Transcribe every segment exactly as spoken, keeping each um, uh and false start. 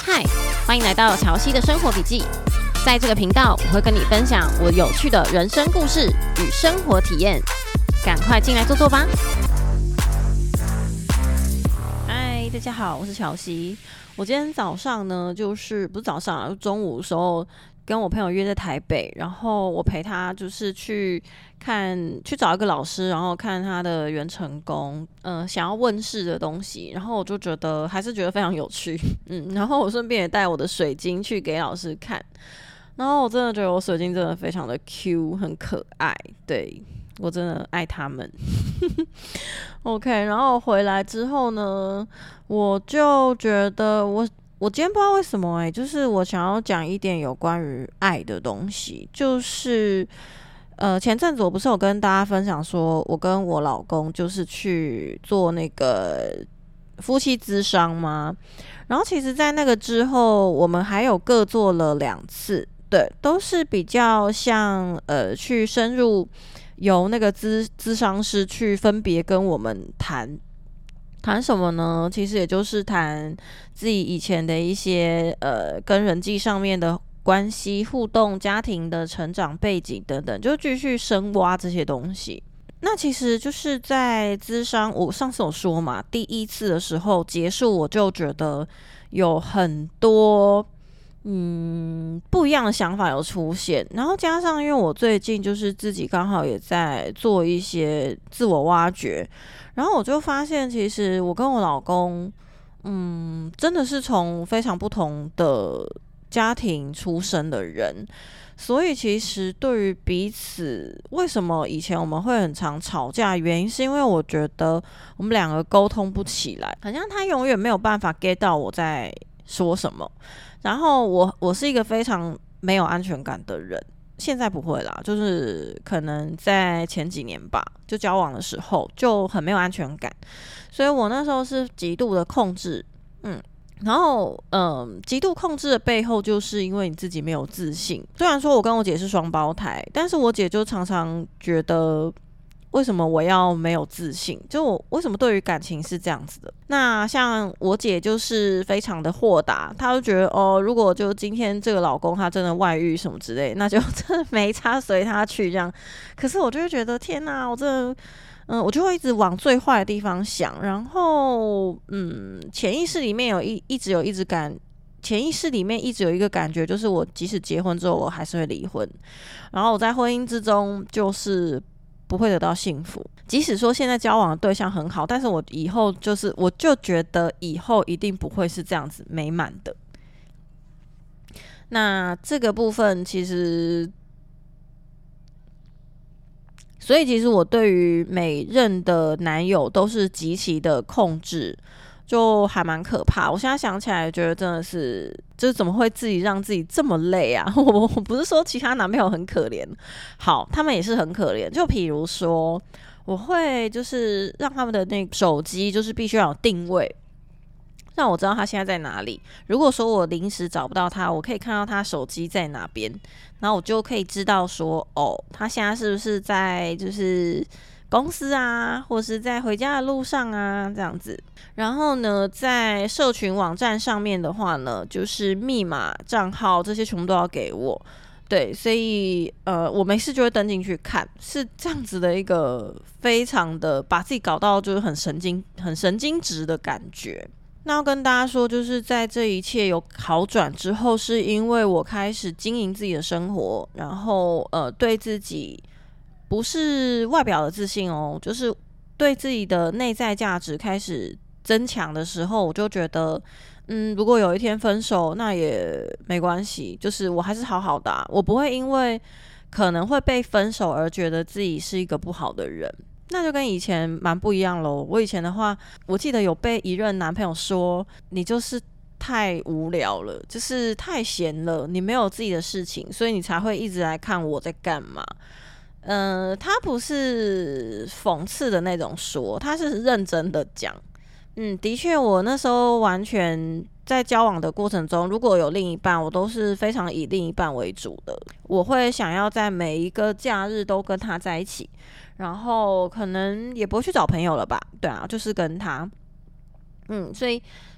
嗨，欢迎来到乔西的生活笔记。在这个频道，我会跟你分享我有趣的人生故事与生活体验。赶快进来坐坐吧。嗨，大家好，我是乔西。我今天早上呢，就是不是早上啊，就中午的时候跟我朋友约在台北，然后我陪他就是去看去找一个老师，然后看他的元成功，呃，想要问世的东西，然后我就觉得还是觉得非常有趣，嗯，然后我顺便也带我的水晶去给老师看，然后我真的觉得我水晶真的非常的 Q， 很可爱，对。我真的爱他们OK， 然后回来之后呢，我就觉得我我今天不知道为什么哎、欸，就是我想要讲一点有关于爱的东西，就是呃前阵子我不是有跟大家分享说，我跟我老公就是去做那个夫妻咨商吗？然后其实在那个之后，我们还有各做了两次，对，都是比较像呃去深入。由那个咨咨商师去分别跟我们谈谈什么呢？其实也就是谈自己以前的一些呃跟人际上面的关系互动、家庭的成长背景等等，就继续深挖这些东西。那其实就是在咨商，我上次有说嘛，第一次的时候结束，我就觉得有很多。嗯，不一样的想法有出现，然后加上因为我最近就是自己刚好也在做一些自我挖掘，然后我就发现其实我跟我老公，嗯，真的是从非常不同的家庭出生的人，所以其实对于彼此，为什么以前我们会很常吵架，原因是因为我觉得我们两个沟通不起来，好像他永远没有办法 get 到我在说什么。然后我我是一个非常没有安全感的人，现在不会啦，就是可能在前几年吧，就交往的时候就很没有安全感，所以我那时候是极度的控制，嗯，然后嗯，极度控制的背后就是因为你自己没有自信。虽然说我跟我姐是双胞胎，但是我姐就常常觉得。为什么我要没有自信？就我为什么对于感情是这样子的？那像我姐就是非常的豁达，她就觉得哦，如果就今天这个老公他真的外遇什么之类，那就真的没差，随他去这样。可是我就会觉得天哪，我真的，嗯，我就会一直往最坏的地方想，然后嗯，潜意识里面有一一直有一直感。潜意识里面一直有一个感觉，就是我即使结婚之后，我还是会离婚。然后我在婚姻之中，就是不会得到幸福。即使说现在交往的对象很好，但是我以后就是我就觉得以后一定不会是这样子美满的。那这个部分其实，所以其实我对于每任的男友都是极其的控制。就还蛮可怕，我现在想起来觉得真的是，就是怎么会自己让自己这么累啊？我我不是说其他男朋友很可怜，好，他们也是很可怜。就比如说，我会就是让他们的那个手机就是必须要有定位，让我知道他现在在哪里。如果说我临时找不到他，我可以看到他手机在哪边，然后我就可以知道说，哦，他现在是不是在就是公司啊，或是在回家的路上啊，这样子。然后呢，在社群网站上面的话呢，就是密码、账号这些全部都要给我。对，所以呃，我没事就会登进去看，是这样子的一个非常的把自己搞到就是很神经、很神经质的感觉。那要跟大家说，就是在这一切有好转之后，是因为我开始经营自己的生活，然后呃，对自己不是外表的自信哦，就是对自己的内在价值开始增强的时候，我就觉得，嗯，如果有一天分手，那也没关系，就是我还是好好的啊，我不会因为可能会被分手而觉得自己是一个不好的人，那就跟以前蛮不一样咯。我以前的话，我记得有被一任男朋友说，你就是太无聊了，就是太闲了，你没有自己的事情，所以你才会一直来看我在干嘛。嗯、呃，他不是讽刺的那种说，他是认真的讲。嗯，的确，我那时候完全在交往的过程中，如果有另一半，我都是非常以另一半为主的。我会想要在每一个假日都跟他在一起，然后可能也不会去找朋友了吧？对啊，就是跟他。嗯，所以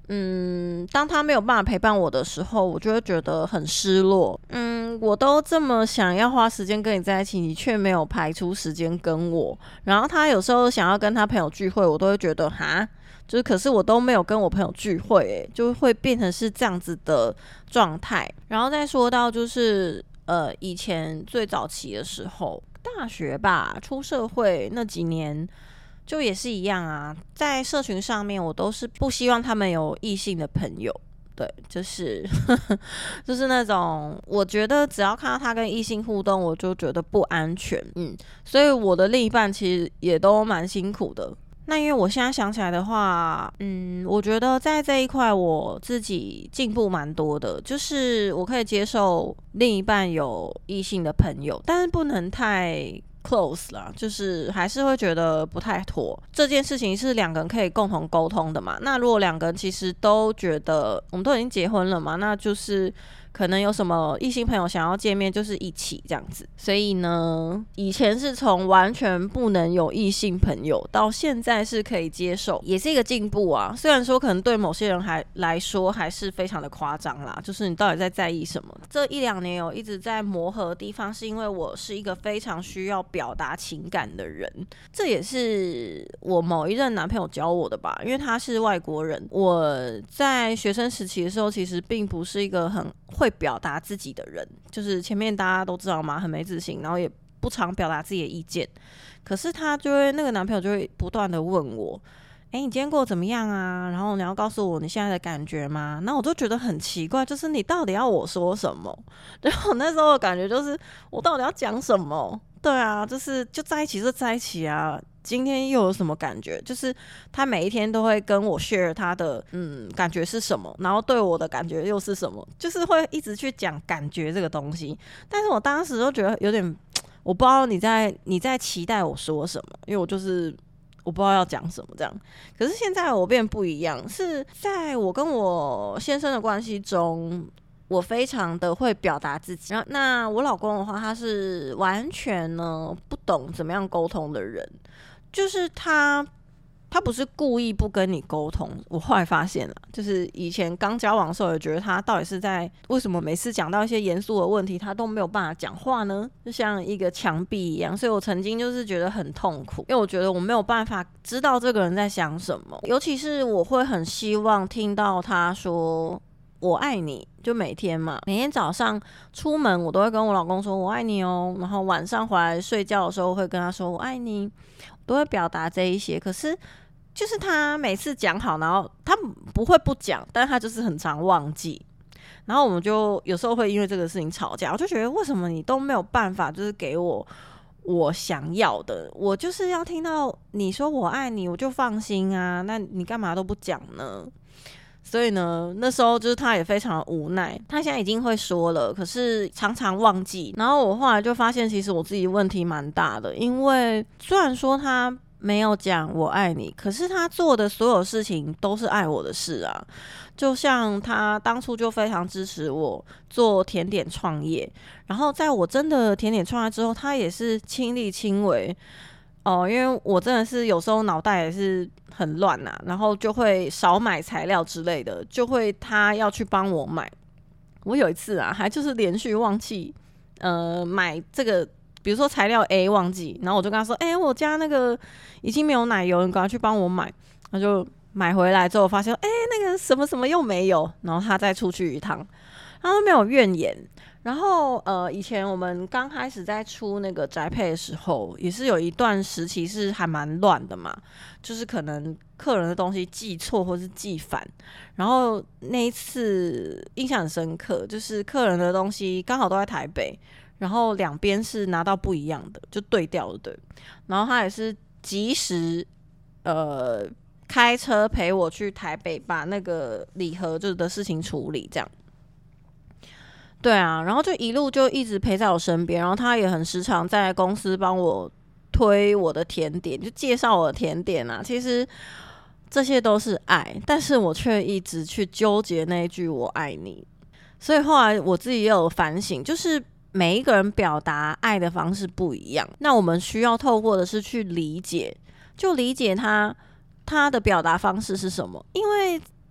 嗯，当他没有办法陪伴我的时候，我就会觉得很失落。嗯，我都这么想要花时间跟你在一起，你却没有排出时间跟我。然后他有时候想要跟他朋友聚会，我都会觉得哈，就是可是我都没有跟我朋友聚会，诶，就会变成是这样子的状态。然后再说到就是呃，以前最早期的时候，大学吧，出社会那几年。就也是一样啊，在社群上面，我都是不希望他们有异性的朋友，对，就是就是那种，我觉得只要看到他跟异性互动，我就觉得不安全，嗯，所以我的另一半其实也都蛮辛苦的。那因为我现在想起来的话，嗯，我觉得在这一块我自己进步蛮多的，就是我可以接受另一半有异性的朋友，但是不能太close 啦，就是还是会觉得不太妥。这件事情是两个人可以共同沟通的嘛，那如果两个人其实都觉得我们都已经结婚了嘛，那就是可能有什么异性朋友想要见面，就是一起这样子。所以呢，以前是从完全不能有异性朋友，到现在是可以接受，也是一个进步啊。虽然说可能对某些人还来说还是非常的夸张啦，就是你到底在在意什么？这一两年有一直在磨合的地方，是因为我是一个非常需要表达情感的人，这也是我某一任男朋友教我的吧，因为他是外国人。我在学生时期的时候，其实并不是一个很会表达自己的人，就是前面大家都知道嘛，很没自信，然后也不常表达自己的意见。可是他就会那个男朋友就会不断的问我，哎，你今天过得怎么样啊？然后你要告诉我你现在的感觉吗？那我就觉得很奇怪，就是你到底要我说什么？然后那时候的感觉就是我到底要讲什么？对啊，就是就在一起就在一起啊。今天又有什么感觉？就是他每一天都会跟我 share 他的嗯感觉是什么，然后对我的感觉又是什么，就是会一直去讲感觉这个东西。但是我当时就觉得有点，我不知道你在你在期待我说什么，因为我就是我不知道要讲什么这样。可是现在我变不一样，是在我跟我先生的关系中。我非常的会表达自己，然后那我老公的话，他是完全呢不懂怎么样沟通的人，就是他他不是故意不跟你沟通。我后来发现了，就是以前刚交往的时候，也觉得他到底是在为什么每次讲到一些严肃的问题，他都没有办法讲话呢？就像一个墙壁一样。所以我曾经就是觉得很痛苦，因为我觉得我没有办法知道这个人在想什么，尤其是我会很希望听到他说我爱你，就每天嘛，每天早上出门我都会跟我老公说我爱你哦，然后晚上回来睡觉的时候会跟他说我爱你，都会表达这一些。可是就是他每次讲好，然后他不会不讲，但他就是很常忘记，然后我们就有时候会因为这个事情吵架。我就觉得为什么你都没有办法就是给我我想要的，我就是要听到你说我爱你我就放心啊，那你干嘛都不讲呢？所以呢，那时候就是他也非常无奈，他现在已经会说了，可是常常忘记。然后我后来就发现，其实我自己问题蛮大的，因为虽然说他没有讲我爱你，可是他做的所有事情都是爱我的事啊。就像他当初就非常支持我做甜点创业，然后在我真的甜点创业之后，他也是亲力亲为。哦，因为我真的是有时候脑袋也是很乱呐、啊，然后就会少买材料之类的，就会他要去帮我买。我有一次啊，还就是连续忘记呃买这个，比如说材料 A 忘记，然后我就跟他说，哎、欸，我家那个已经没有奶油，你赶快去帮我买。他就买回来之后发现，哎、欸，那个什么什么又没有，然后他再出去一趟，他都没有怨言。然后呃，以前我们刚开始在出那个宅配的时候，也是有一段时期是还蛮乱的嘛，就是可能客人的东西寄错或是寄反。然后那一次印象很深刻，就是客人的东西刚好都在台北，然后两边是拿到不一样的，就对调了，对。然后他也是及时呃开车陪我去台北把那个礼盒就是的事情处理，这样。对啊，然后就一路就一直陪在我身边，然后他也很时常在公司帮我推我的甜点，就介绍我的甜点啊。其实这些都是爱，但是我却一直去纠结那一句我爱你。所以后来我自己也有反省，就是每一个人表达爱的方式不一样，那我们需要透过的是去理解，就理解他他的表达方式是什么，因为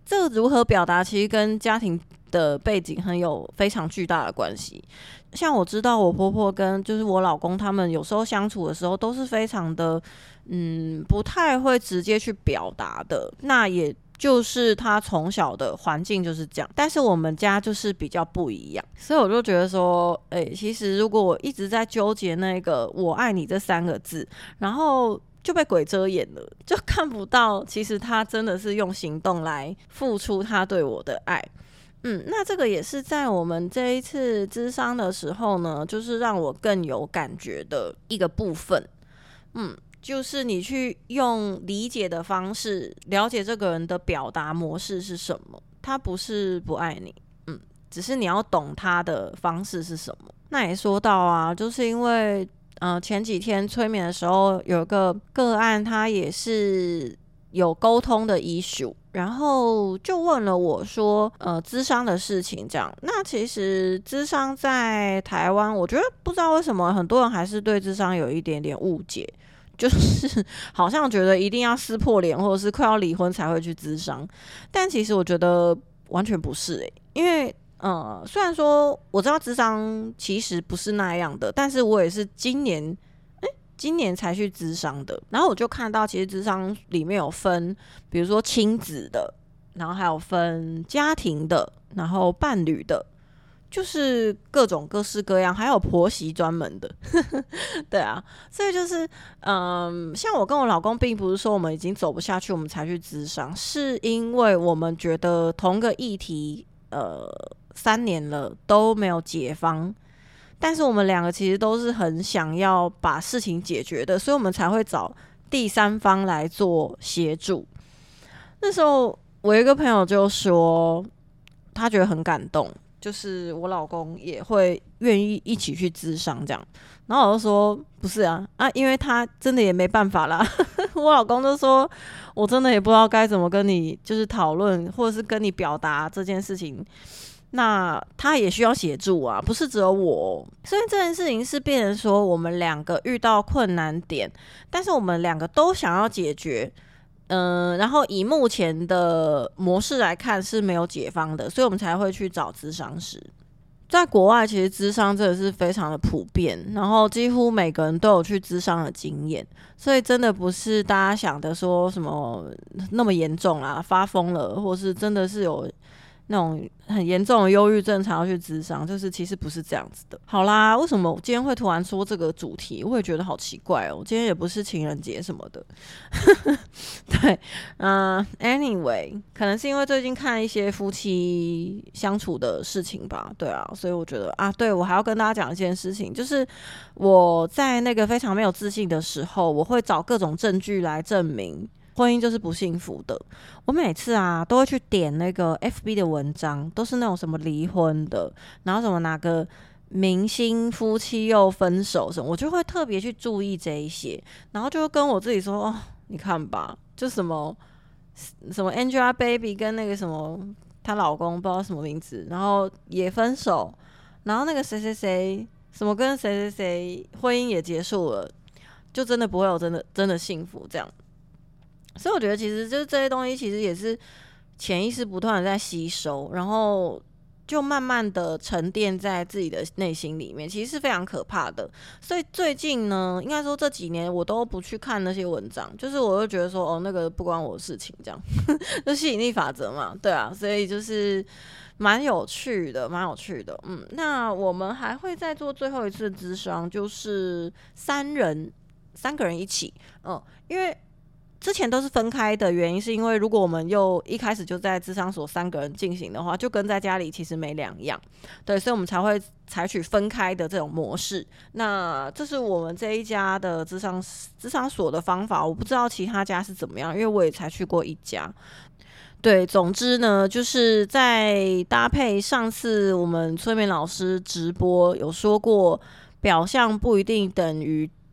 这个如何表达，其实跟家庭的背景很有非常巨大的关系。像我知道我婆婆跟就是我老公他们有时候相处的时候都是非常的嗯不太会直接去表达的，那也就是他从小的环境就是这样，但是我们家就是比较不一样，所以我就觉得说诶、欸，其实如果我一直在纠结那个我爱你这三个字，然后就被鬼遮眼了，就看不到其实他真的是用行动来付出他对我的爱。嗯，那这个也是在我们这一次諮商的时候呢，就是让我更有感觉的一个部分。嗯，就是你去用理解的方式了解这个人的表达模式是什么，他不是不爱你，嗯，只是你要懂他的方式是什么。那也说到啊，就是因为呃前几天催眠的时候有一个个案，他也是有沟通的 issue， 然后就问了我说呃諮商的事情这样。那其实諮商在台湾，我觉得不知道为什么很多人还是对諮商有一点点误解，就是好像觉得一定要撕破脸或者是快要离婚才会去諮商，但其实我觉得完全不是欸，因为呃虽然说我知道諮商其实不是那样的，但是我也是今年今年才去諮商的，然后我就看到其实諮商里面有分比如说亲子的，然后还有分家庭的，然后伴侣的，就是各种各式各样，还有婆媳专门的对啊，所以就是嗯，像我跟我老公并不是说我们已经走不下去我们才去諮商，是因为我们觉得同个议题呃三年了都没有解方，但是我们两个其实都是很想要把事情解决的，所以我们才会找第三方来做协助。那时候我有一个朋友就说他觉得很感动，就是我老公也会愿意一起去諮商这样，然后我就说不是啊啊，因为他真的也没办法啦我老公就说我真的也不知道该怎么跟你就是讨论或者是跟你表达这件事情，那他也需要协助啊，不是只有我，所以这件事情是变成说我们两个遇到困难点，但是我们两个都想要解决，嗯、呃，然后以目前的模式来看是没有解方的，所以我们才会去找諮商师。在国外其实諮商真的是非常的普遍，然后几乎每个人都有去諮商的经验，所以真的不是大家想的说什么那么严重啦，发疯了，或是真的是有那种很严重的忧郁症才要去諮商，就是其实不是这样子的。好啦，为什么我今天会突然说这个主题，我也觉得好奇怪哦，今天也不是情人节什么的对，嗯、呃、anyway 可能是因为最近看一些夫妻相处的事情吧，对啊，所以我觉得啊，对，我还要跟大家讲一件事情，就是我在那个非常没有自信的时候，我会找各种证据来证明婚姻就是不幸福的。我每次啊都会去点那个 F B 的文章，都是那种什么离婚的，然后什么哪个明星夫妻又分手什么，我就会特别去注意这一些，然后就跟我自己说，哦，你看吧，就什么什么 Angelababy 跟那个什么她老公不知道什么名字，然后也分手，然后那个谁谁谁什么跟谁谁谁婚姻也结束了，就真的不会有真的真的幸福这样。所以我觉得其实就是这些东西其实也是潜意识不断的在吸收，然后就慢慢的沉淀在自己的内心里面，其实是非常可怕的。所以最近呢，应该说这几年我都不去看那些文章，就是我就觉得说哦，那个不关我的事情这样就吸引力法则嘛，对啊，所以就是蛮有趣的蛮有趣的。嗯，那我们还会再做最后一次的諮商，就是三人三个人一起，嗯，因为之前都是分开的原因是因为如果我们又一开始就在諮商所三个人进行的话，就跟在家里其实没两样，对，所以我们才会采取分开的这种模式。那这是我们这一家的諮商諮商所的方法，我不知道其他家是怎么样，因为我也才去过一家。对，总之呢，就是在搭配上次我们催眠老师直播有说过，表象不一定等于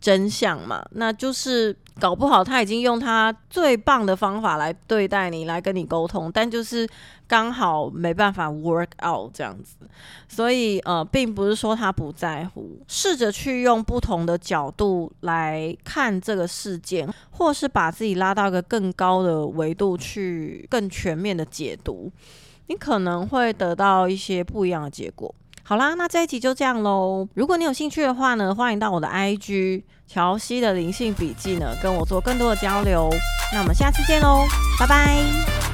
真相嘛，那就是搞不好他已经用他最棒的方法来对待你，来跟你沟通，但就是刚好没办法 work out 这样子。所以呃，并不是说他不在乎，试着去用不同的角度来看这个事件，或是把自己拉到一个更高的维度去更全面的解读，你可能会得到一些不一样的结果。好啦，那这一集就这样咯。如果你有兴趣的话呢，欢迎到我的 I G 乔西的灵性笔记呢，跟我做更多的交流。那我们下次见咯，拜拜。